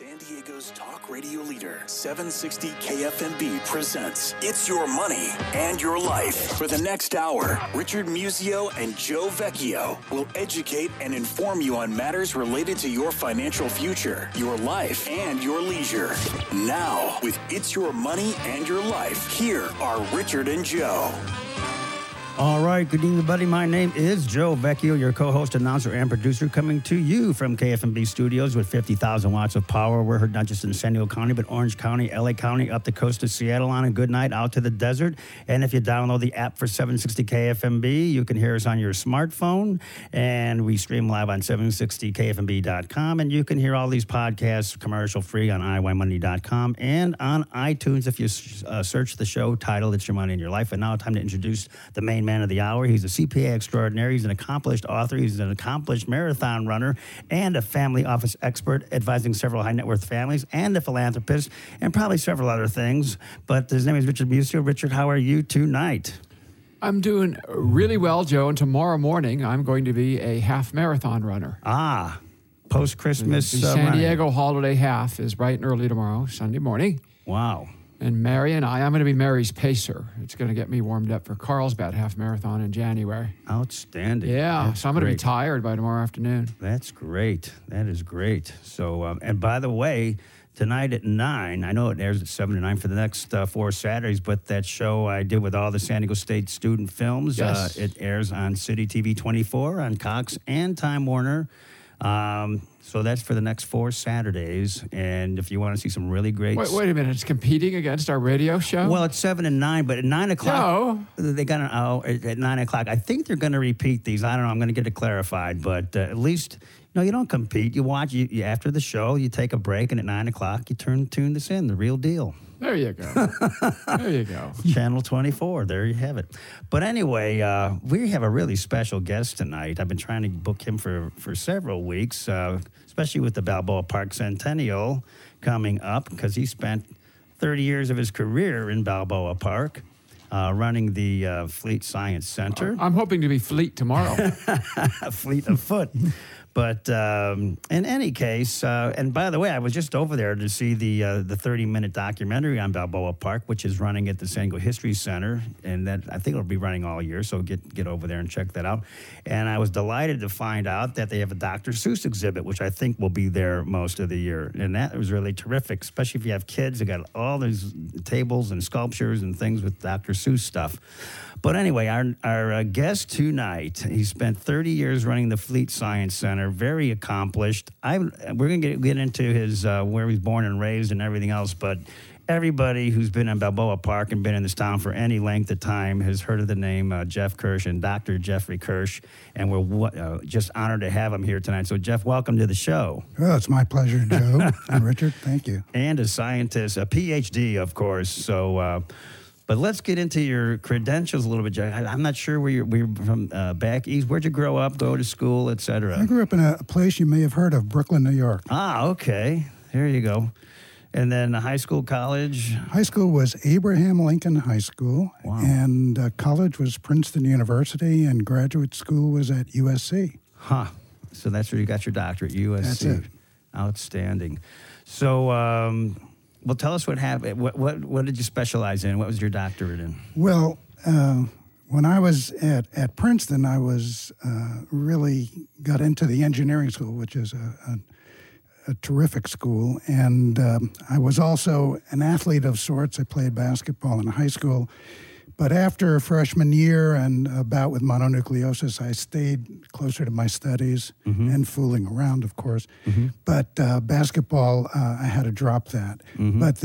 San Diego's talk radio leader, 760 KFMB presents It's Your Money and Your Life. For the next hour, Richard Musio and Joe Vecchio will educate and inform you on matters related to your financial future, your life, and your leisure. Now, with It's Your Money and Your Life, here are Richard and Joe. All right, good evening, everybody. My name is Joe Vecchio, your co-host, announcer, and producer, coming to you from KFMB Studios with 50,000 watts of power. We're heard not just in San Diego County, but Orange County, LA County, up the coast of Seattle on a good night out to the desert. And if you download the app for 760 KFMB, you can hear us on your smartphone. And we stream live on 760KFMB.com. And you can hear all these podcasts commercial-free on IYMoney.com and on iTunes if you search the show title, It's Your Money and Your Life. And now time to introduce the main man of the hour. He's a CPA extraordinary. He's an accomplished author. He's an accomplished marathon runner and a family office expert advising several high net worth families and a philanthropist and probably several other things. But his name is Richard Musio. Richard, how are you tonight? I'm doing really well, Joe. And tomorrow morning, I'm going to be a half marathon runner. Post-Christmas. The San Diego Holiday Half is bright and early tomorrow, Sunday morning. Wow. And Mary and I'm going to be Mary's pacer. It's going to get me warmed up for Carlsbad half marathon in January. Outstanding. Yeah, That's so I'm going to be great. tired by tomorrow afternoon. That's great. That is great. So, and by the way, tonight at 9, I know it airs at 7 to 9 for the next 4 Saturdays, but that show I did with all the San Diego State student films, Yes. it airs on City TV 24, on Cox and Time Warner. So that's for the next 4 Saturdays. And if you want to see some really great... Wait a minute. It's competing against our radio show? Well, it's 7 and 9, but at 9 o'clock... No. They got an hour at 9 o'clock. I think they're going to repeat these. I don't know. I'm going to get it clarified. But at least, you don't compete. You watch. You after the show, you take a break, and at 9 o'clock, you tune this in, the real deal. There you go. There you go. Channel 24. There you have it. But anyway, we have a really special guest tonight. I've been trying to book him for several weeks, especially with the Balboa Park Centennial coming up, because he spent 30 years of his career in Balboa Park, running the Fleet Science Center. I'm hoping to be Fleet tomorrow. Fleet of foot. But in any case, and by the way, I was just over there to see the 30-minute documentary on Balboa Park, which is running at the San Diego History Center, and that I think it'll be running all year. So get over there and check that out. And I was delighted to find out that they have a Dr. Seuss exhibit, which I think will be there most of the year, and that was really terrific, especially if you have kids. They got all these tables and sculptures and things with Dr. Seuss stuff. But anyway, our guest tonight, he spent 30 years running the Fleet Science Center, very accomplished. We're going to get into his where he was born and raised and everything else, but everybody who's been in Balboa Park and been in this town for any length of time has heard of the name Jeff Kirsch and Dr. Jeffrey Kirsch, and we're just honored to have him here tonight. So, Jeff, welcome to the show. Well, it's my pleasure, Joe and Richard. Thank you. And a scientist, a PhD, of course. So, but let's get into your credentials a little bit, Jeff. I'm not sure where you're from back east. Where'd you grow up, go to school, et cetera? I grew up in a place you may have heard of, Brooklyn, New York. Okay. There you go. And then high school, college? High school was Abraham Lincoln High School. Wow. And college was Princeton University, and graduate school was at USC. Huh. So that's where you got your doctorate, USC. That's it. Outstanding. So, well, tell us what happened. What did you specialize in? What was your doctorate in? Well, when I was at Princeton, I was really got into the engineering school, which is a terrific school. And I was also an athlete of sorts. I played basketball in high school. But after freshman year and a bout with mononucleosis, I stayed closer to my studies and fooling around, of course. But basketball, I had to drop that. But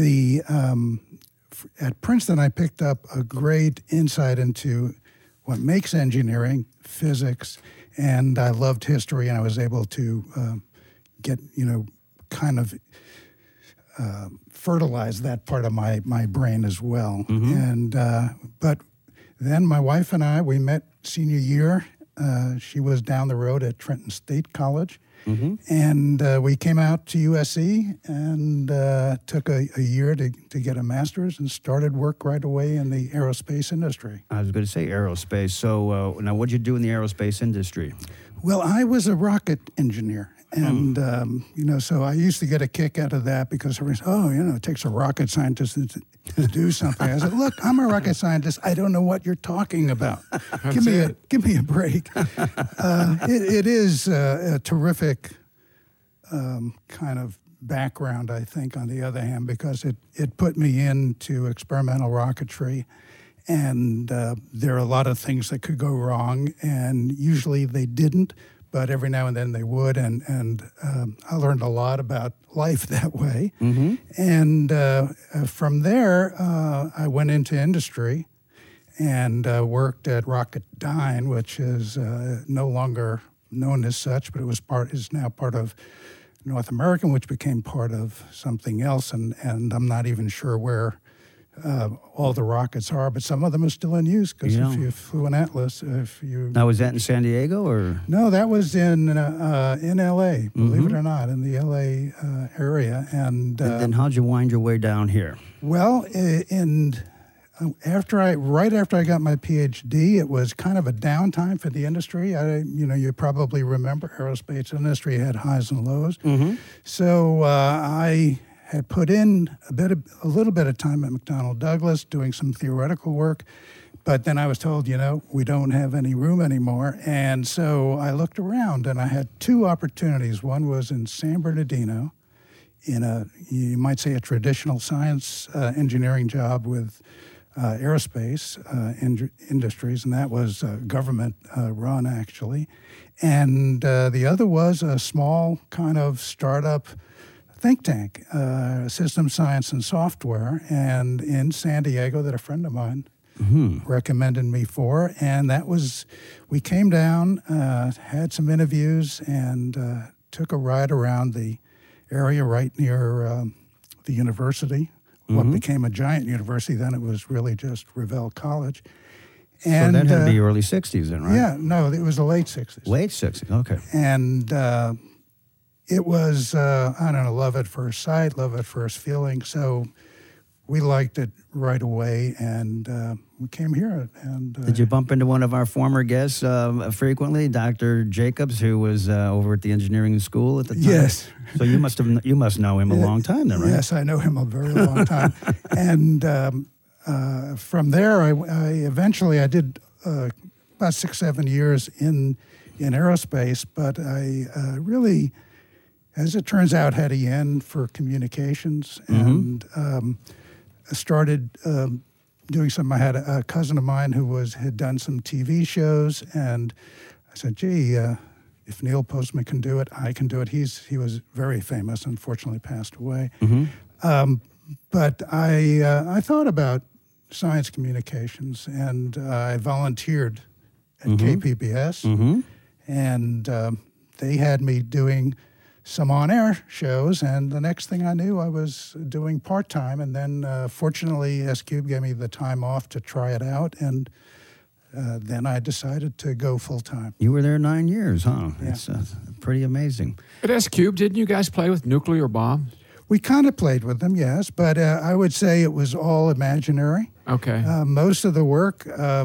at Princeton, I picked up a great insight into what makes engineering, physics, and I loved history, and I was able to get, kind of fertilize that part of my brain as well. And but then my wife and I, we met senior year. She was down the road at Trenton State College. And we came out to USC and took a year to get a master's and started work right away in the aerospace industry. I was going to say aerospace. So now what did you do in the aerospace industry? Well, I was a rocket engineer, And, so I used to get a kick out of that because everybody said, it takes a rocket scientist to do something. I said, look, I'm a rocket scientist. I don't know what you're talking about. Give me a break. It is a terrific kind of background, I think, on the other hand, because it put me into experimental rocketry. And there are a lot of things that could go wrong, and usually they didn't, but every now and then they would. And I learned a lot about life that way. Mm-hmm. And from there, I went into industry and worked at Rocketdyne, which is no longer known as such, but is now part of North American, which became part of something else. And I'm not even sure where all the rockets are, but some of them are still in use because if you flew an Atlas, Now, was that in San Diego or? No, that was in L.A., believe it or not, in the L.A. Area. And then how'd you wind your way down here? Well, right after I got my PhD, it was kind of a downtime for the industry. You probably remember aerospace industry had highs and lows. Mm-hmm. So I had put in a little bit of time at McDonnell Douglas doing some theoretical work, but then I was told, we don't have any room anymore. And so I looked around and I had two opportunities. One was in San Bernardino in you might say a traditional science engineering job with aerospace industries, and that was government run actually. And the other was a small kind of startup think tank, system science and software, and in San Diego that a friend of mine recommended me for. And we came down, had some interviews, and took a ride around the area right near the university, what became a giant university. Then it was really just Revelle College. And, so that had to be early 60s then, right? Yeah, no, it was the late 60s. Late 60s, okay. And it was, love at first sight, love at first feeling. So we liked it right away, and we came here. And did you bump into one of our former guests frequently, Dr. Jacobs, who was over at the engineering school at the time? Yes. So you must know him a long time then, right? Yes, I know him a very long time. And from there, I eventually did about 6-7 years in aerospace, but I really, as it turns out, had a yen for communications, and started doing some. I had a cousin of mine who had done some TV shows, and I said, "Gee, if Neil Postman can do it, I can do it." He was very famous. Unfortunately, passed away. But I thought about science communications, and I volunteered at KPBS, and they had me doing some on-air shows, and the next thing I knew, I was doing part-time, and then fortunately, S-Cube gave me the time off to try it out, and then I decided to go full-time. You were there 9 years, huh? Yeah. It's pretty amazing. At S-Cube, didn't you guys play with nuclear bombs? We kind of played with them, yes, but I would say it was all imaginary. Okay. Most of the work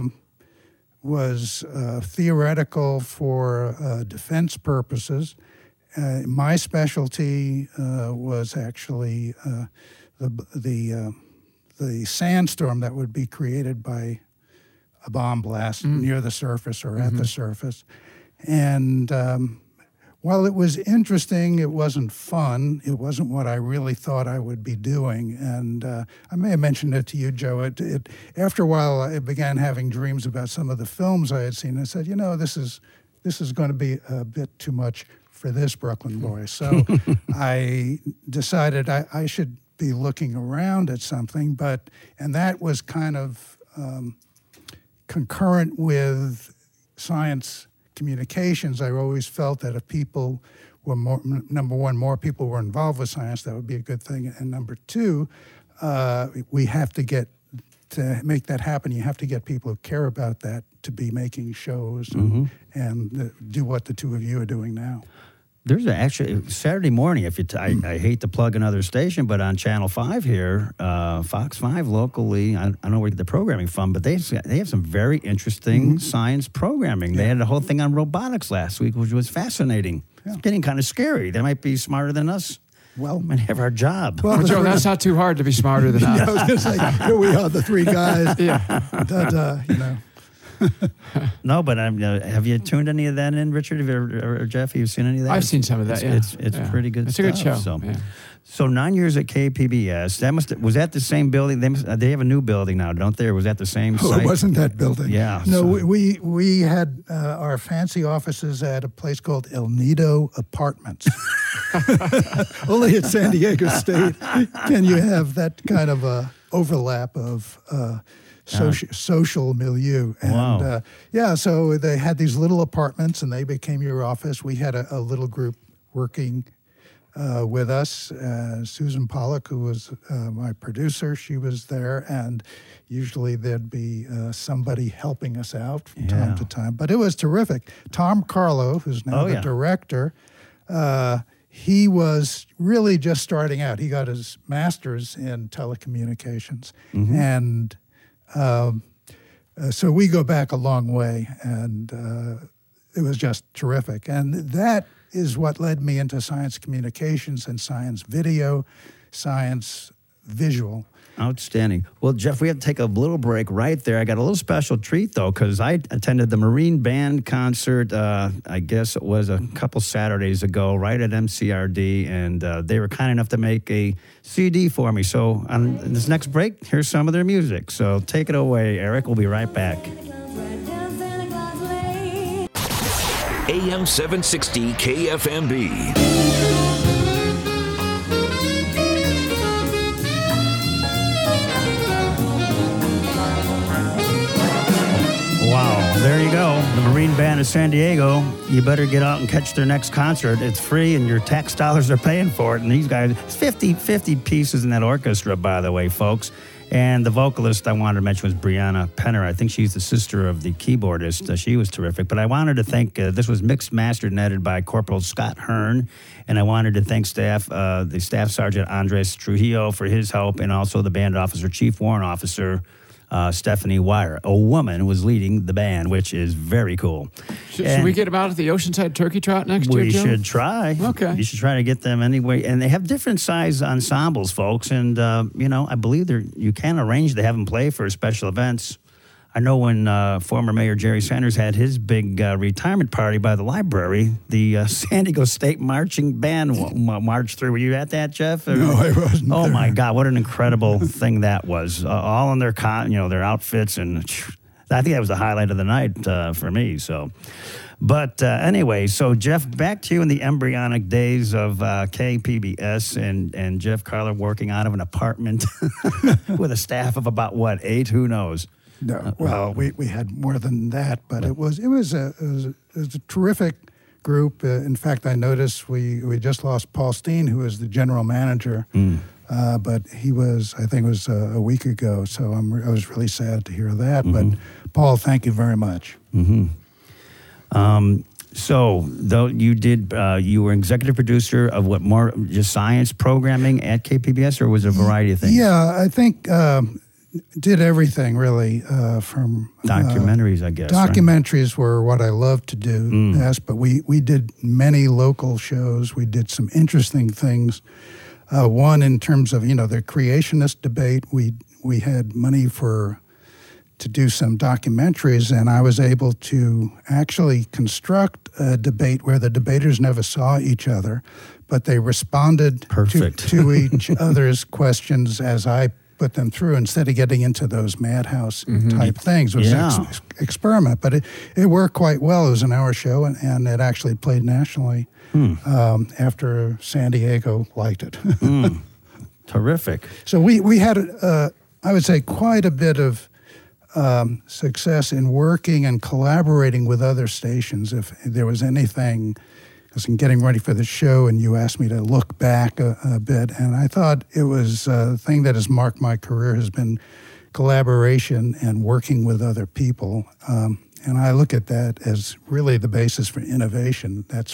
was theoretical for defense purposes. My specialty was actually the sandstorm that would be created by a bomb blast near the surface or at the surface. And while it was interesting, it wasn't fun. It wasn't what I really thought I would be doing. And I may have mentioned it to you, Joe. After a while, I began having dreams about some of the films I had seen. I said, this is going to be a bit too much for this Brooklyn boy. So I decided I should be looking around at something, and that was kind of concurrent with science communications. I always felt that if people were number one, more people were involved with science, that would be a good thing. And number two, we have to make that happen. You have to get people who care about that to be making shows and do what the two of you are doing now. There's actually Saturday morning. I hate to plug another station, but on Channel 5 here, Fox 5 locally, I don't know where they get the programming from, but they have some very interesting science programming. They had a whole thing on robotics last week, which was fascinating. It's getting kind of scary. They might be smarter than us. Well, Might have our job. Well, Joe, that's not too hard to be smarter than us. I was going to say, here we are, the three guys. Yeah. That, No, but have you tuned any of that in, Richard or Jeff? Have you seen any of that? I've seen some of that. It's pretty good. It's stuff, a good show. So. Yeah. So 9 years at KPBS. Was that the same building? They have a new building now, don't they? Or was that the same Oh, site? it wasn't that building. Yeah. No, so- we had our fancy offices at a place called El Nido Apartments. Only at San Diego State can you have that kind of overlap of social milieu. And Wow. so they had these little apartments, and they became your office. We had a little group working with us. Susan Pollock, who was my producer, she was there, and usually there'd be somebody helping us out from time to time. But it was terrific. Tom Carlo, who's now the director, he was really just starting out. He got his master's in telecommunications, and so we go back a long way, and it was just terrific. And that is what led me into science communications and science video, science visual. Outstanding. Well, Jeff, we have to take a little break right there. I got a little special treat, though, because I attended the Marine Band concert, I guess it was a couple Saturdays ago, right at MCRD, and they were kind enough to make a CD for me. So on this next break, here's some of their music. So take it away, Eric. We'll be right back. AM 760 KFMB. Wow, there you go. The Marine Band of San Diego. You better get out and catch their next concert. It's free and your tax dollars are paying for it. And these guys, it's 50 pieces in that orchestra, by the way, folks. And the vocalist I wanted to mention was Brianna Penner. I think she's the sister of the keyboardist. She was terrific. But I wanted to thank, this was mixed, mastered, and edited by Corporal Scott Hearn. And I wanted to thank the Staff Sergeant Andres Trujillo for his help, and also the band officer, Chief Warrant Officer Stephanie Wire. A woman was leading the band, which is very cool. Should we get them out at the Oceanside Turkey Trot next year, Joe? We should try. Okay. You should try to get them anyway. And they have different size ensembles, folks. And, I believe you can arrange to have them play for special events. I know when former Mayor Jerry Sanders had his big retirement party by the library, the San Diego State Marching Band marched through. Were you at that, Jeff? No, I wasn't. Oh, my God, what an incredible thing that was. All in their their outfits, and I think that was the highlight of the night for me. So, but anyway, so Jeff, back to you in the embryonic days of KPBS, and Jeff Carler working out of an apartment with a staff of about, 8? Who knows? No, well, we had more than that, but it was a terrific group. In fact, I noticed we just lost Paul Steen, who was the general manager, but he was, I think it was a week ago, so I was really sad to hear that. But Paul, thank you very much. So, though you were executive producer of what, more just science programming at KPBS, or was it a variety of things? Yeah, I think did everything really from documentaries, I guess. Documentaries were what I loved to do. Yes, but we did many local shows. We did some interesting things. One in terms of the creationist debate. We had money to do some documentaries, and I was able to actually construct a debate where the debaters never saw each other, but they responded to each other's questions as I put them through, instead of getting into those madhouse type things. It was an experiment, but it worked quite well. It was an hour show, and it actually played nationally after San Diego liked it. Terrific. So we had, I would say, quite a bit of success in working and collaborating with other stations. If there was anything, because in getting ready for the show, and you asked me to look back a bit, and I thought it was a thing that has marked my career has been collaboration and working with other people. And I look at that as really the basis for innovation. That's what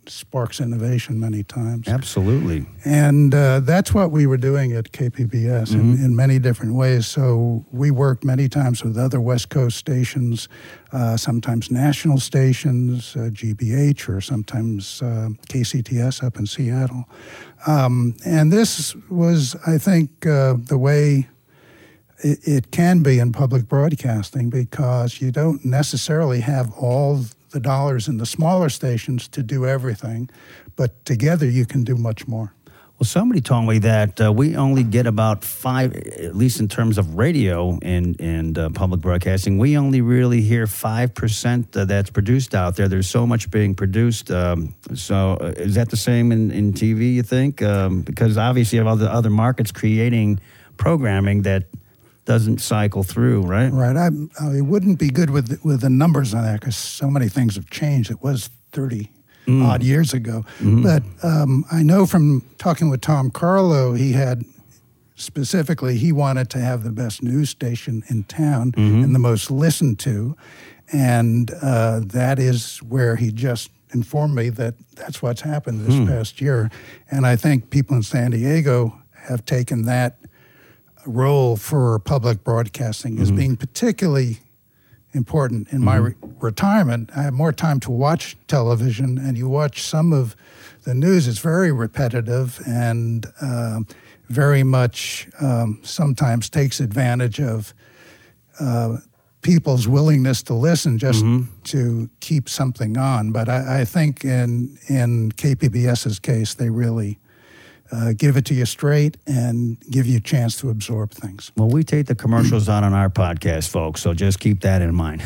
sparks innovation many times. Absolutely. And that's what we were doing at KPBS in many different ways. So we worked many times with other West Coast stations, sometimes national stations, GBH, or sometimes KCTS up in Seattle. And this was, I think, the way it can be in public broadcasting, because you don't necessarily have all the dollars in the smaller stations to do everything, but together you can do much more. Well, somebody told me that we only get about 5, at least in terms of radio and public broadcasting, we only really hear 5% that's produced out there. There's so much being produced. So is that the same in TV, you think? Because obviously you have other markets creating programming that doesn't cycle through, right? Right. I wouldn't be good with the numbers on that, because so many things have changed. It was 30 odd years ago. But I know from talking with Tom Carlo, he wanted to have the best news station in town and the most listened to. And that is where he just informed me that that's what's happened this past year. And I think people in San Diego have taken that role for public broadcasting as being particularly important. In my retirement, I have more time to watch television, and you watch some of the news. It's very repetitive and very much sometimes takes advantage of people's willingness to listen just to keep something on. But I think in KPBS's case, they really give it to you straight and give you a chance to absorb things. Well, we take the commercials out on our podcast, folks, so just keep that in mind.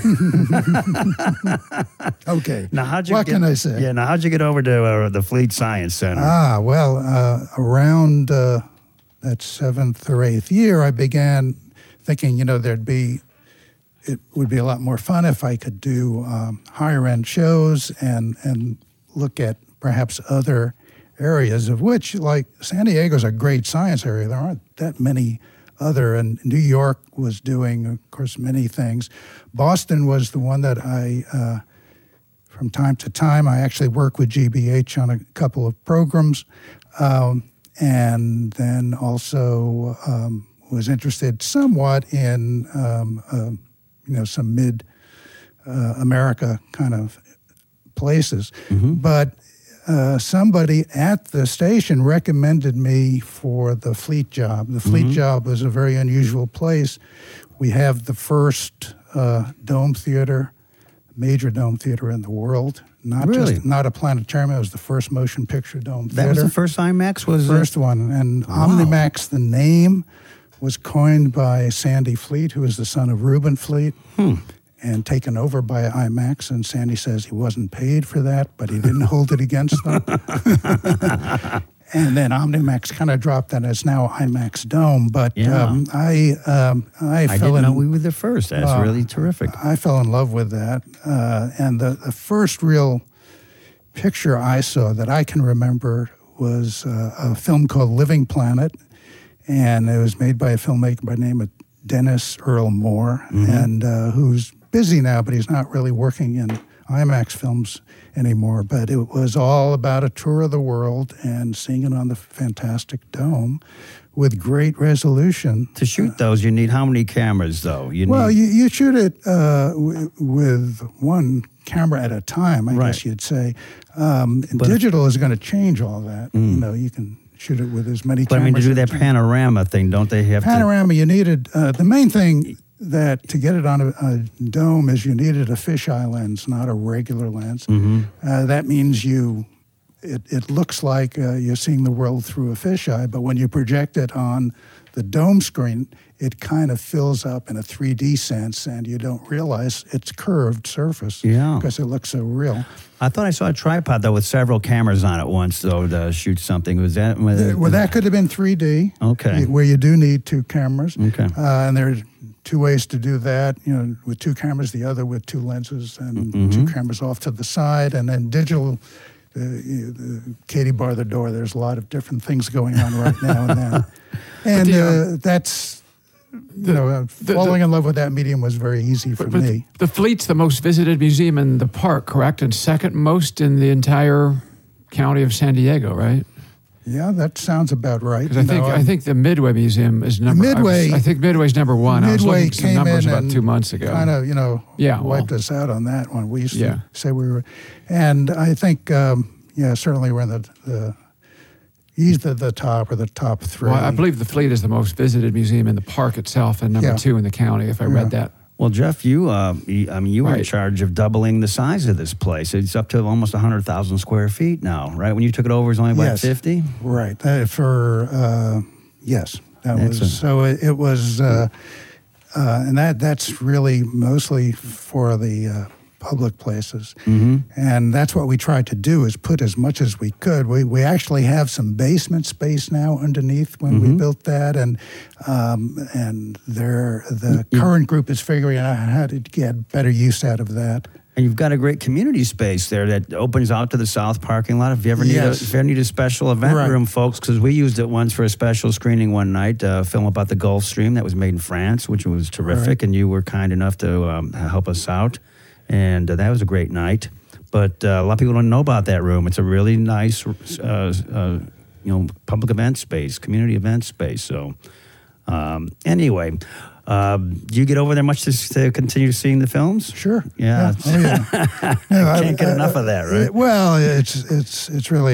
Okay. Now, what can I say? Yeah. Now, how'd you get over to the Fleet Science Center? Around that 7th or 8th year, I began thinking, it would be a lot more fun if I could do higher end shows and look at perhaps other areas, of which, like, San Diego's a great science area. There aren't that many other, and New York was doing, of course, many things. Boston was the one that I, from time to time, I actually work with GBH on a couple of programs, and then also was interested somewhat in, some mid-America kind of places. But somebody at the station recommended me for the Fleet job. The Fleet job was a very unusual place. We have the first dome theater, major dome theater in the world. Not a planetarium. It was the first motion picture dome theater. That was the first IMAX? First one. And Omnimax, the name, was coined by Sandy Fleet, who is the son of Reuben Fleet. And taken over by IMAX, and Sandy says he wasn't paid for that, but he didn't hold it against them. And then Omnimax kind of dropped that. It's now IMAX Dome. But I didn't know we were the first. That's really terrific. I fell in love with that. And the first real picture I saw that I can remember was a film called Living Planet, and it was made by a filmmaker by the name of Dennis Earl Moore, and who's busy now, but he's not really working in IMAX films anymore. But it was all about a tour of the world and seeing it on the fantastic dome with great resolution. To shoot those, you need how many cameras, though? You shoot it with one camera at a time, I guess you'd say. Digital is going to change all that. You can shoot it with as many cameras. But I mean, to do that panorama thing, don't they have panorama, you needed, the main thing that to get it on a dome is you needed a fisheye lens, not a regular lens. That means it looks like you're seeing the world through a fisheye, but when you project it on the dome screen, it kind of fills up in a 3D sense, and you don't realize it's curved surface because it looks so real. I thought I saw a tripod, though, with several cameras on it once, though, to shoot something. Was that? Well, that could have been 3D. Okay. Where you do need two cameras. Okay. And there's two ways to do that, with two cameras, the other with two lenses and two cameras off to the side, and then digital. Katie bar the door. There's a lot of different things going on right now and then. And that's, falling in love with that medium was very easy for me. The Fleet's the most visited museum in the park, correct? And second most in the entire County of San Diego, right? Yeah, that sounds about right. Because I think the Midway Museum is number. Midway. I think Midway's number one. I was looking Midway at some came numbers in about and 2 months ago. kind of, wiped us out on that one. We used to say we were, and I think, certainly we're in the either the top or the top three. Well, I believe the Fleet is the most visited museum in the park itself, and number 2 in the county. If I read that. Well, Jeff, you were in charge of doubling the size of this place. It's up to almost 100,000 square feet now, right? When you took it over, it was only about 50? Right. Yes. It was, and that's really mostly for the public places. Mm-hmm. And that's what we tried to do, is put as much as we could. We actually have some basement space now underneath when we built that, and the current group is figuring out how to get better use out of that. And you've got a great community space there that opens out to the south parking lot. If you ever need a special event room, folks, because we used it once for a special screening one night, a film about the Gulf Stream that was made in France, which was terrific, and you were kind enough to help us out. And that was a great night. But a lot of people don't know about that room. It's a really nice, public event space, community event space. So anyway, do you get over there much to continue seeing the films? Sure. Yeah. Oh, yeah. No, I can't get enough of that, right? Well, it's really,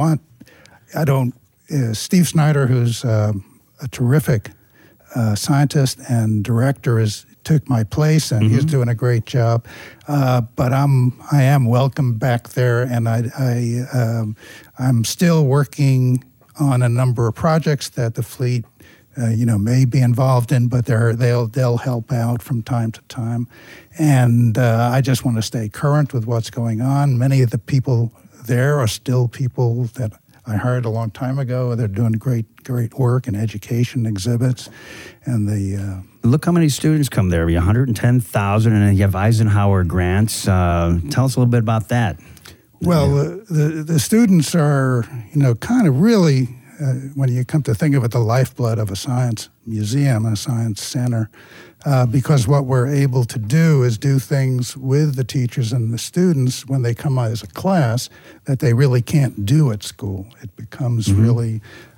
Steve Snyder, who's a terrific scientist and director, took my place, and he's doing a great job. But I am welcome back there, and I'm still working on a number of projects that the Fleet, may be involved in, but they'll help out from time to time. And I just want to stay current with what's going on. Many of the people there are still people that I hired a long time ago. They're doing great work in education, exhibits, and Look how many students come there. 110,000, and you have Eisenhower grants. Tell us a little bit about that. Well, the students are, kind of really, when you come to think of it, the lifeblood of a science museum, a science center, because what we're able to do is do things with the teachers and the students when they come out as a class that they really can't do at school. It becomes really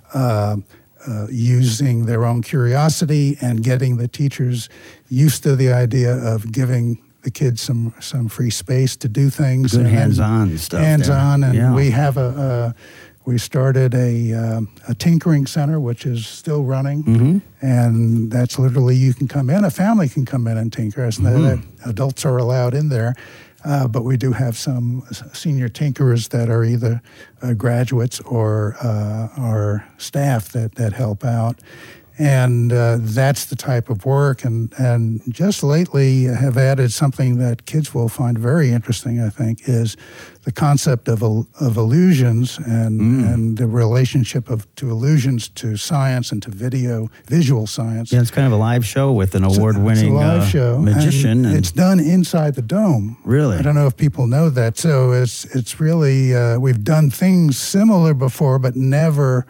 using their own curiosity and getting the teachers used to the idea of giving the kids some free space to do things. Good hands-on stuff. Hands-on, and we have we started a tinkering center, which is still running, and that's literally, you can come in, a family can come in and tinker. Adults are allowed in there. But we do have some senior tinkerers that are either graduates or staff that help out. And that's the type of work. And just lately have added something that kids will find very interesting, I think, is the concept of illusions and the relationship to illusions to science and to visual science. Yeah, it's kind of a live show with an award-winning magician. And it's done inside the dome. Really? I don't know if people know that. So it's really, we've done things similar before, but never.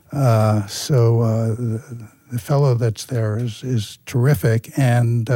The fellow that's there is terrific, and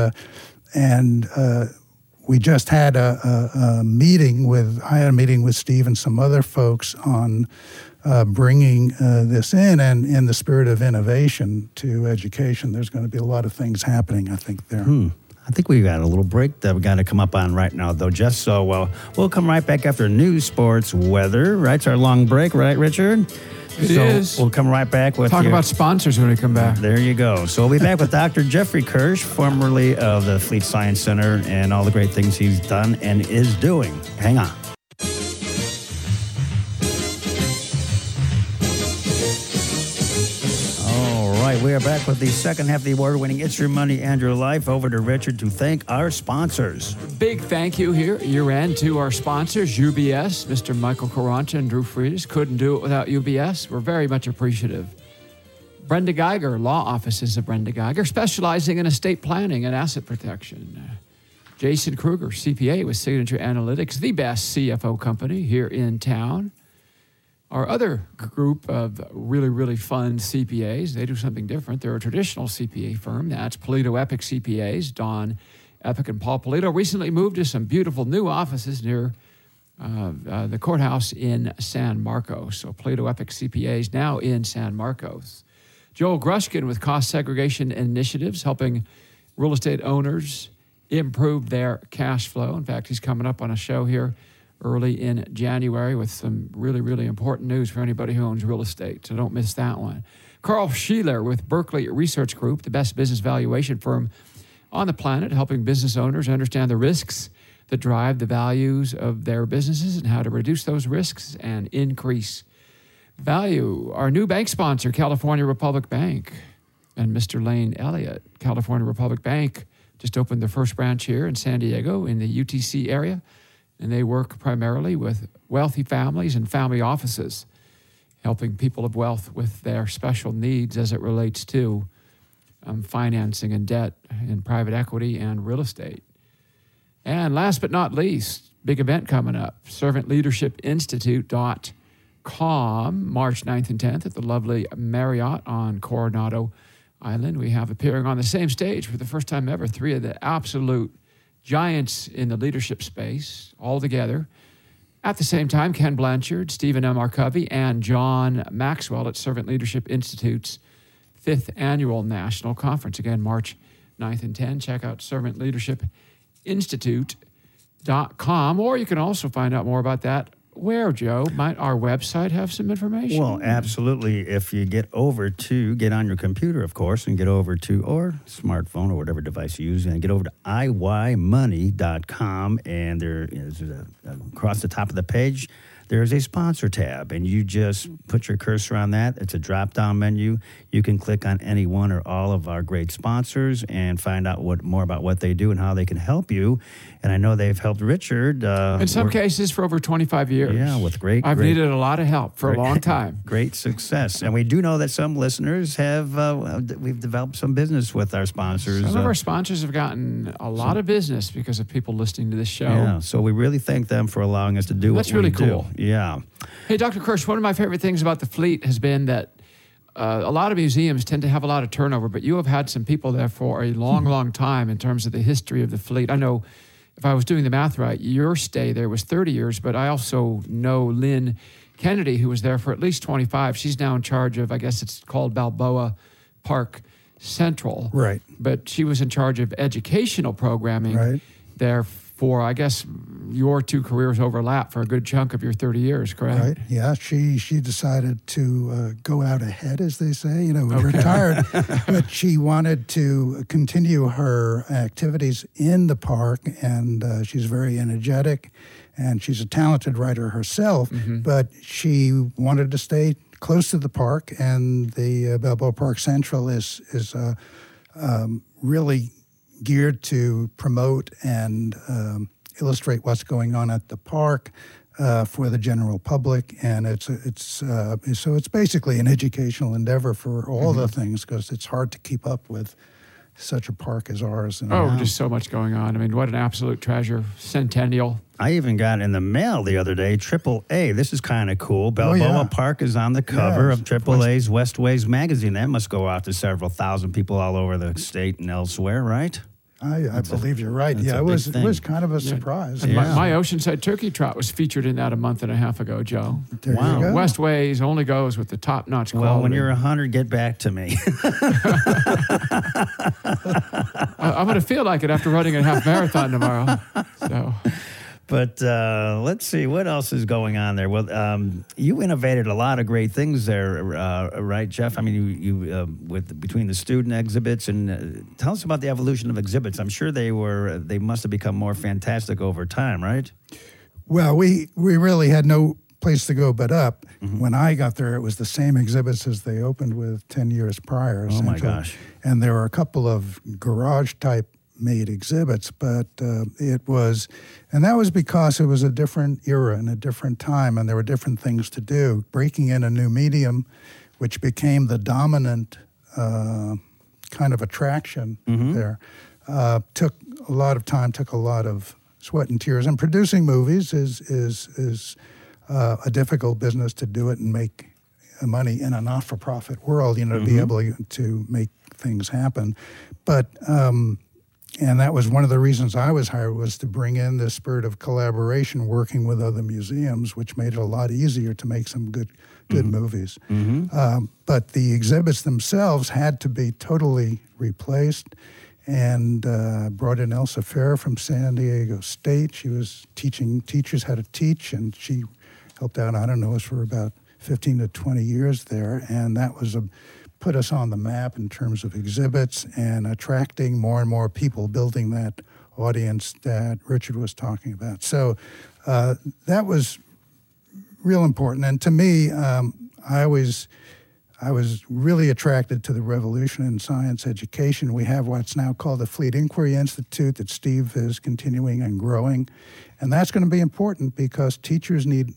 we just had a meeting with Steve and some other folks on bringing this in, and in the spirit of innovation to education. There's going to be a lot of things happening, I think, there. I think we've got a little break that we've got to come up on right now, though, Jeff. So we'll come right back after news, sports, weather. Right, it's our long break, right, Richard? It is. We'll come right back with Talk about sponsors when we come back. There you go. So we'll be back with Dr. Jeffrey Kirsch, formerly of the Fleet Science Center, and all the great things he's done and is doing. Hang on. We are back with the second half of the award-winning It's Your Money and Your Life. Over to Richard to thank our sponsors. Big thank you here, year-end, to our sponsors, UBS, Mr. Michael Carrancha and Drew Friedis. Couldn't do it without UBS. We're very much appreciative. Brenda Geiger, law offices of Brenda Geiger, specializing in estate planning and asset protection. Jason Kruger, CPA with Signature Analytics, the best CFO company here in town. Our other group of really, really fun CPAs, they do something different. They're a traditional CPA firm. That's Polito Epic CPAs. Don Epic and Paul Polito recently moved to some beautiful new offices near the courthouse in San Marcos. So Plato Epic CPAs now in San Marcos. Joel Grushkin with cost segregation initiatives, helping real estate owners improve their cash flow. In fact, he's coming up on a show here early in January with some really, really important news for anybody who owns real estate. So don't miss that one. Carl Sheeler with Berkeley Research Group, the best business valuation firm on the planet, helping business owners understand the risks that drive the values of their businesses and how to reduce those risks and increase value. Our new bank sponsor, California Republic Bank, and Mr. Lane Elliott. California Republic Bank just opened their first branch here in San Diego in the UTC area, and they work primarily with wealthy families and family offices, helping people of wealth with their special needs as it relates to financing and debt and private equity and real estate. And last but not least, big event coming up, servantleadershipinstitute.com, March 9th and 10th at the lovely Marriott on Coronado Island. We have appearing on the same stage for the first time ever, three of the absolute giants in the leadership space all together. At the same time, Ken Blanchard, Stephen M. R. Covey, and John Maxwell at Servant Leadership Institute's 5th Annual National Conference. Again, March 9th and 10th. Check out servantleadershipinstitute.com, or you can also find out more about that. Where, Joe? Might our website have some information? Well, absolutely. If you get on your computer, of course, and get over to, or smartphone or whatever device you use, and get over to iymoney.com, and there is across the top of the page, there's a sponsor tab, and you just put your cursor on that. It's a drop-down menu. You can click on any one or all of our great sponsors and find out more about what they do and how they can help you. And I know they've helped Richard. In some cases for over 25 years. Yeah, with I've needed a lot of help for a long time. Great success. And we do know that some listeners we've developed some business with our sponsors. Some of our sponsors have gotten a lot of business because of people listening to this show. Yeah, so we really thank them for allowing us to do what we do. That's really cool. Yeah. Hey, Dr. Kirsch, one of my favorite things about the fleet has been that a lot of museums tend to have a lot of turnover, but you have had some people there for a long, long time in terms of the history of the fleet. I know, if I was doing the math right, your stay there was 30 years, but I also know Lynn Kennedy, who was there for at least 25. She's now in charge of, I guess it's called Balboa Park Central. Right. But she was in charge of educational programming there for, I guess, your two careers overlap for a good chunk of your 30 years, correct? Right. Yeah. She decided to go out ahead, as they say. Retired, but she wanted to continue her activities in the park, and she's very energetic, and she's a talented writer herself. Mm-hmm. But she wanted to stay close to the park, and the Balboa Park Central is really geared to promote and illustrate what's going on at the park for the general public, and so it's basically an educational endeavor for all the things, because it's hard to keep up with such a park as ours. And just so much going on. I mean, what an absolute treasure. Centennial. I even got in the mail the other day, AAA. This is kind of cool. Balboa Park is on the cover of AAA's Westways magazine. That must go out to several thousand people all over the state and elsewhere, right? I believe you're right. Yeah, it was kind of a surprise. Yeah. My Oceanside Turkey Trot was featured in that a month and a half ago, Joe. There you go. Westways only goes with the top-notch quality. Well, when you're 100, get back to me. I'm going to feel like it after running a half marathon tomorrow. So. But let's see, what else is going on there? Well, you innovated a lot of great things there, right, Jeff? I mean, you between the student exhibits, and tell us about the evolution of exhibits. I'm sure they must have become more fantastic over time, right? Well, we really had no place to go but up. Mm-hmm. When I got there, it was the same exhibits as they opened with 10 years prior. Oh, my gosh. And there were a couple of garage-type made exhibits, but that was because it was a different era and a different time, and there were different things to do. Breaking in a new medium, which became the dominant kind of attraction there, took a lot of time, took a lot of sweat and tears. And producing movies is a difficult business to do it and make money in a not-for-profit world, to be able to make things happen. But that was one of the reasons I was hired, was to bring in this spirit of collaboration, working with other museums, which made it a lot easier to make some good movies. But the exhibits themselves had to be totally replaced, and brought in Elsa Fair from San Diego State. She was teaching teachers how to teach, and she helped out, I don't know, us for about 15 to 20 years there, and that was put us on the map in terms of exhibits and attracting more and more people, building that audience that Richard was talking about. So that was real important. And to me, I was really attracted to the revolution in science education. We have what's now called the Fleet Inquiry Institute that Steve is continuing and growing. And that's going to be important because teachers need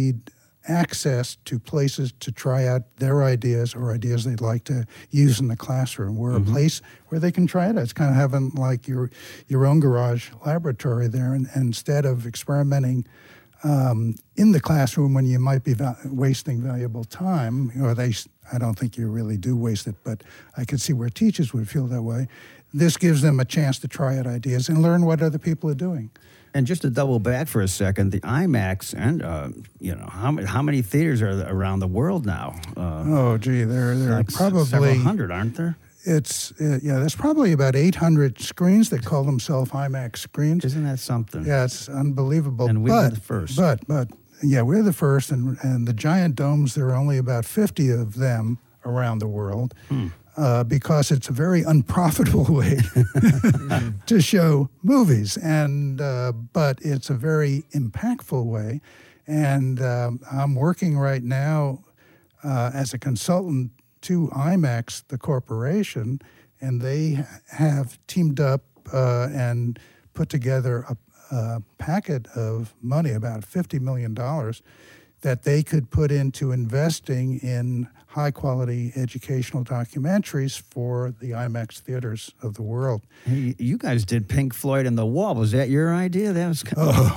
access to places to try out their ideas or ideas they'd like to use in the classroom. We're a place where they can try it out. It's kind of having like your own garage laboratory there, and instead of experimenting in the classroom when you might be wasting valuable time, I don't think you really do waste it, but I could see where teachers would feel that way. This gives them a chance to try out ideas and learn what other people are doing. And just to double back for a second, the IMAX, and how many theaters are there around the world now? There like are probably several hundred, aren't there? There's probably about 800 screens that call themselves IMAX screens. Isn't that something? Yeah, it's unbelievable. And we were the first. But we're the first, and the giant domes, there are only about 50 of them around the world. Because it's a very unprofitable way to show movies, but it's a very impactful way. And I'm working right now as a consultant to IMAX, the corporation, and they have teamed up and put together a packet of money, about $50 million, that they could put into investing in high-quality educational documentaries for the IMAX theaters of the world. Hey, you guys did Pink Floyd and The Wall. Was that your idea? That was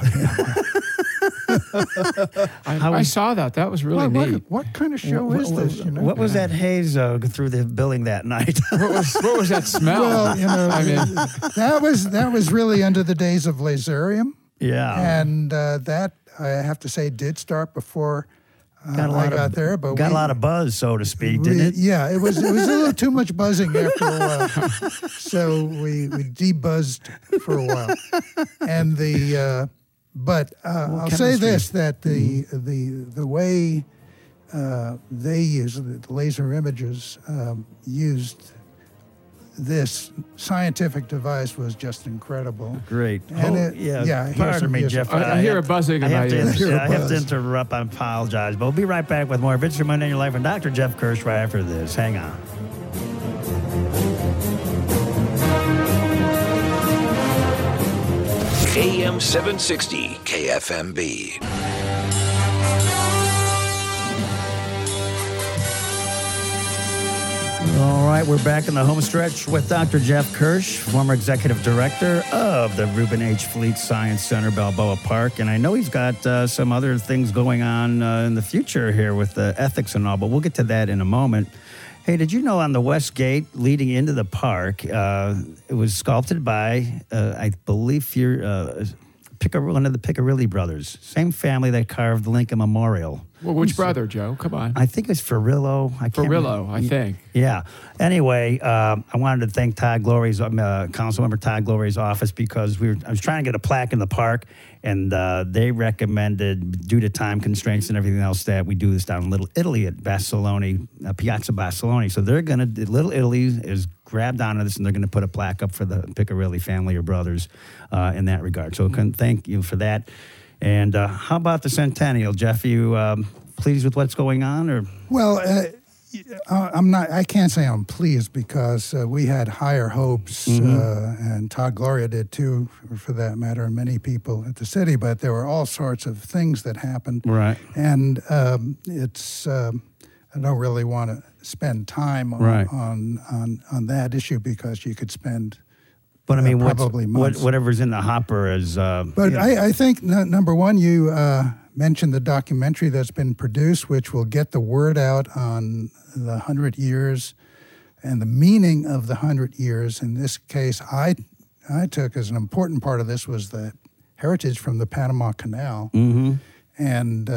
I saw that. That was really neat. What kind of show is this? What was that haze through the building that night? what was that smell? Well, that was really under the days of Laserium. Yeah. And that, I have to say, did start before I got there, but got a lot of buzz, so to speak, didn't it? Yeah, it was a little too much buzzing after a while, so we debuzzed for a while. And but I'll say this: that the way they use the laser images used this scientific device was just incredible. Great. And pardon me, Jeff. I hear a buzzing in my ears. I have to interrupt. I apologize. But we'll be right back with more of It's Your Monday in Your Life and Dr. Jeff Kirsch right after this. Hang on. AM 760 KFMB. All right, we're back in the home stretch with Dr. Jeff Kirsch, former executive director of the Reuben H. Fleet Science Center, Balboa Park. And I know he's got some other things going on in the future here with the ethics and all, but we'll get to that in a moment. Hey, did you know on the west gate leading into the park, it was sculpted by, I believe, one of the Piccirilli brothers, same family that carved the Lincoln Memorial. Well, which brother, Joe? Come on. I think it's Ferrillo. I think. Yeah. Anyway, I wanted to thank Todd Glory's, Councilmember Todd Glory's office, because I was trying to get a plaque in the park, and they recommended, due to time constraints and everything else, that we do this down in Little Italy at Basselloni, Piazza Basselloni. So Little Italy is grabbed onto this, and they're going to put a plaque up for the Piccirilli family or brothers in that regard. So thank you for that. And how about the Centennial, Jeff? Are you pleased with what's going on, or? Well, I'm not. I can't say I'm pleased because we had higher hopes, and Todd Gloria did too, for that matter, and many people at the city. But there were all sorts of things that happened, right? And it's. I don't really want to spend time on that issue because you could spend. But I mean, whatever's in the hopper is. But I think number one, you mentioned the documentary that's been produced, which will get the word out on the 100 years and the meaning of the 100 years. In this case, I I took as an important part of this was the heritage from the Panama Canal. And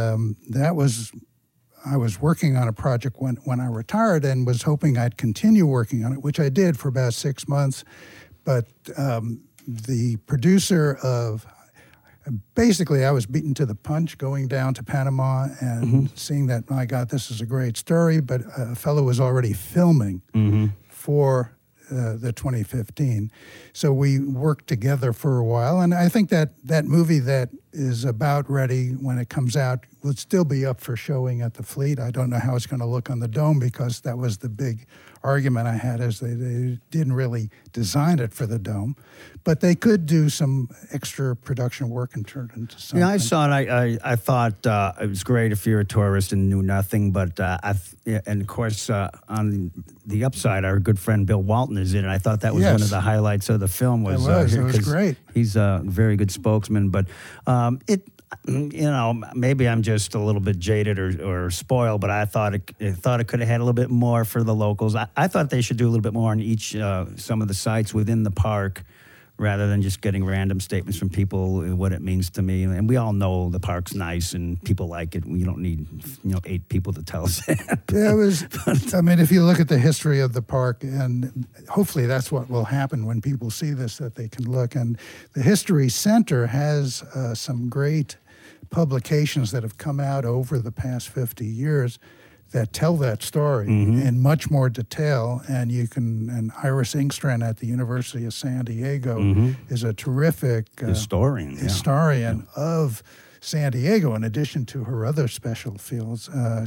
I was working on a project when I retired and was hoping I'd continue working on it, which I did for about 6 months. But the producer of, basically I was beaten to the punch going down to Panama and seeing that, my God, this is a great story, but a fellow was already filming for the 2015. So we worked together for a while, and I think that movie that is about ready when it comes out will still be up for showing at the Fleet. I don't know how it's going to look on the Dome, because that was the big argument I had, is they didn't really design it for the Dome, but they could do some extra production work and turn it into something. Yeah, I saw it. I thought it was great if you're a tourist and knew nothing, but and of course on the upside, our good friend Bill Walton is in it. I thought that was one of the highlights of the film. It was great. He's a very good spokesman, but maybe I'm just a little bit jaded or spoiled, but I thought it could have had a little bit more for the locals. I thought they should do a little bit more on each some of the sites within the park, rather than just getting random statements from people what it means to me. And we all know the park's nice and people like it. We don't need 8 people to tell us that. Yeah, it was. I mean, if you look at the history of the park, and hopefully that's what will happen when people see this, that they can look. And the History Center has some great publications that have come out over the past 50 years that tell that story in much more detail. And and Iris Engstrand at the University of San Diego is a terrific historian of San Diego, in addition to her other special fields.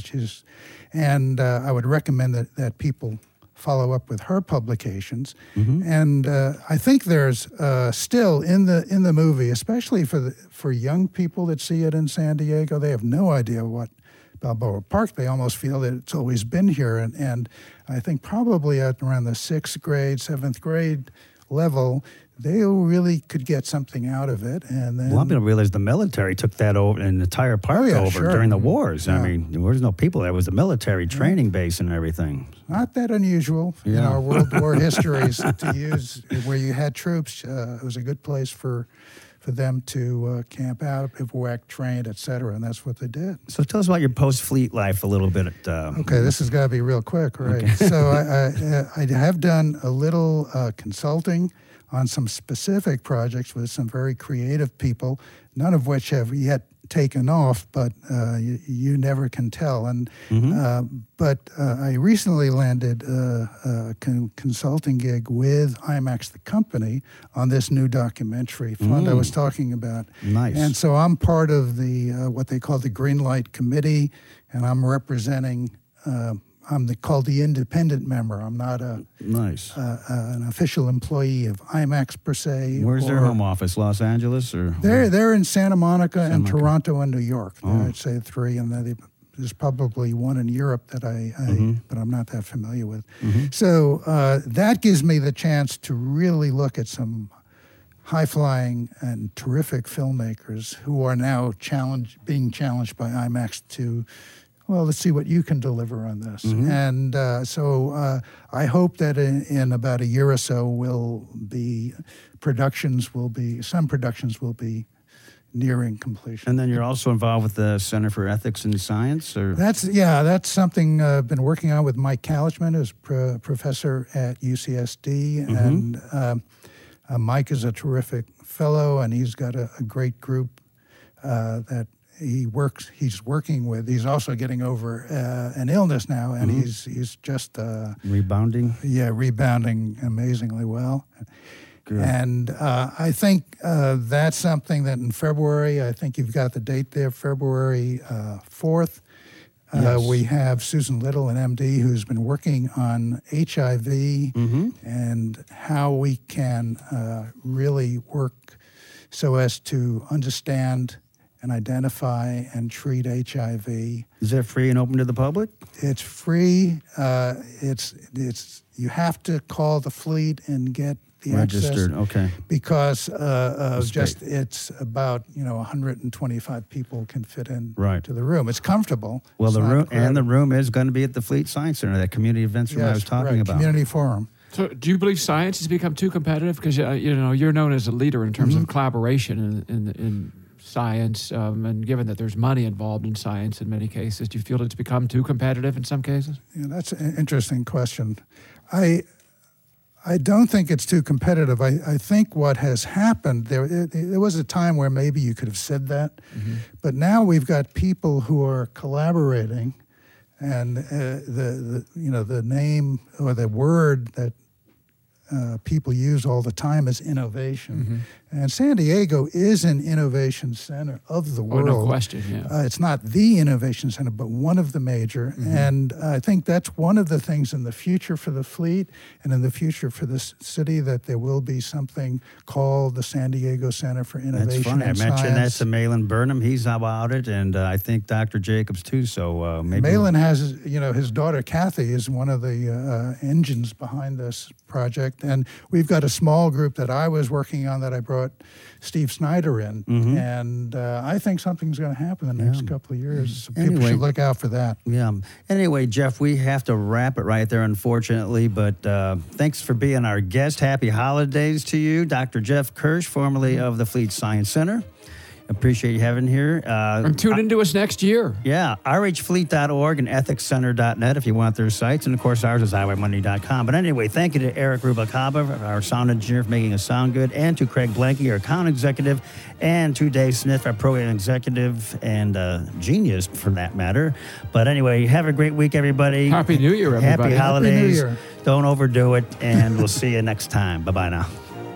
I would recommend that people follow up with her publications. And I think there's still in the movie, especially for young people that see it in San Diego, they have no idea what Balboa Park. They almost feel that it's always been here. And I think probably at around the 6th grade, 7th grade level, they really could get something out of it. And then, a lot of people realize the military took that over, an entire park during the wars. Yeah. I mean, there was no people there. It was a military training base and everything. Not that unusual in our World War histories to use, where you had troops. It was a good place for them to camp out, bivouac, train, et cetera, and that's what they did. So tell us about your post-Fleet life a little bit. Okay, this has got to be real quick, right? Okay. So I have done a little consulting on some specific projects with some very creative people, none of which have yet taken off, but you never can tell. And but I recently landed a consulting gig with IMAX the company on this new documentary fund I was talking about. Nice. And so I'm part of the what they call the Greenlight Committee, and I'm representing. I'm called the independent member. I'm not an official employee of IMAX per se. Where's their home office? Los Angeles or? They're in Santa Monica and Toronto and New York. I'd say 3, and then there's probably one in Europe that but I'm not that familiar with. So that gives me the chance to really look at some high-flying and terrific filmmakers who are now being challenged by IMAX to, well, let's see what you can deliver on this. And so I hope that in about a year or so some productions will be nearing completion. And then you're also involved with the Center for Ethics and Science? Or? That's something I've been working on with Mike Kalichman, who's professor at UCSD. And Mike is a terrific fellow, and he's got a great group that he's working with. He's also getting over an illness now, and he's just rebounding. Yeah, rebounding amazingly well. Good. And I think that's something that in February, I think you've got the date there, February 4th. We have Susan Little, an MD, who's been working on HIV and how we can really work so as to understand and identify and treat HIV. Is that free and open to the public? It's free. You have to call the Fleet and get the registered. Access, okay. Because it's about 125 people can fit in to the room. It's comfortable. Well, the room is going to be at the Fleet Science Center, that community events room I was talking about. Community forum. So do you believe science has become too competitive? Because, you're known as a leader in terms of collaboration in science, and given that there's money involved in science in many cases, do you feel it's become too competitive in some cases? Yeah, that's an interesting question. I don't think it's too competitive. I think what has happened, there was a time where maybe you could have said that, but now we've got people who are collaborating, and the name or the word that people use all the time is innovation. And San Diego is an innovation center of the world. Oh, no question, yeah. It's not the innovation center, but one of the major. And I think that's one of the things in the future for the fleet and in the future for this city, that there will be something called the San Diego Center for Innovation That's funny. and I mentioned that Science. to Malin Burnham. He's about it, and I think Dr. Jacobs too. So maybe Malin has, his daughter Kathy is one of the engines behind this project. And we've got a small group that I was working on that I brought Steve Snyder in. And I think something's going to happen in the next couple of years. So people should look out for that. Yeah. Anyway, Jeff, we have to wrap it right there, unfortunately. But thanks for being our guest. Happy holidays to you, Dr. Jeff Kirsch, formerly of the Fleet Science Center. Appreciate you having here. And tune into us next year. Yeah, rhfleet.org and ethicscenter.net if you want their sites. And, of course, ours is highwaymoney.com. But anyway, thank you to Eric Rubalcaba, our sound engineer, for making us sound good, and to Craig Blanke, our account executive, and to Dave Smith, our program executive and genius, for that matter. But anyway, have a great week, everybody. Happy New Year, everybody. Happy holidays. Happy New Year. Don't overdo it, and we'll see you next time. Bye-bye now.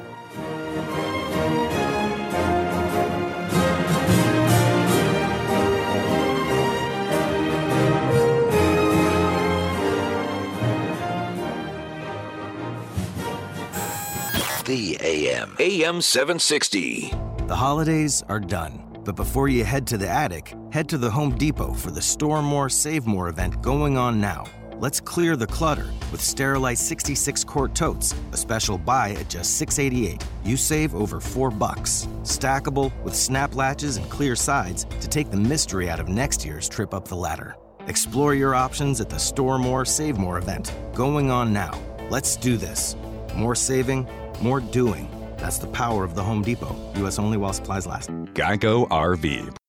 The AM 760. The holidays are done, but before you head to the attic, head to the Home Depot for the Store More, Save More event going on now. Let's clear the clutter with Sterilite 66-quart totes, a special buy at just $6.88. You save over $4. Stackable with snap latches and clear sides to take the mystery out of next year's trip up the ladder. Explore your options at the Store More, Save More event going on now. Let's do this. More saving, more doing. That's the power of the Home Depot. U.S. only while supplies last. Geico RV.